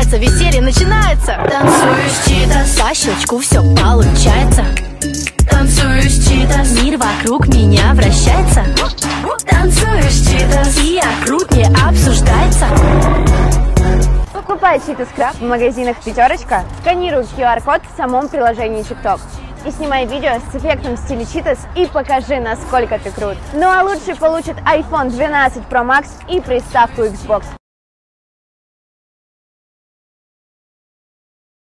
сердце, веселье начинается. Танцую с читас, по щелчку все получается. Танцую с читас, мир вокруг меня вращается. Танцую с читас, и округ не обсуждается. Покупай Cheetos Craft в магазинах «Пятерочка», сканируй QR-код в самом приложении TikTok и снимай видео с эффектом в стиле Cheetos и покажи, насколько ты крут. Ну а лучший получит iPhone 12 Pro Max и приставку Xbox.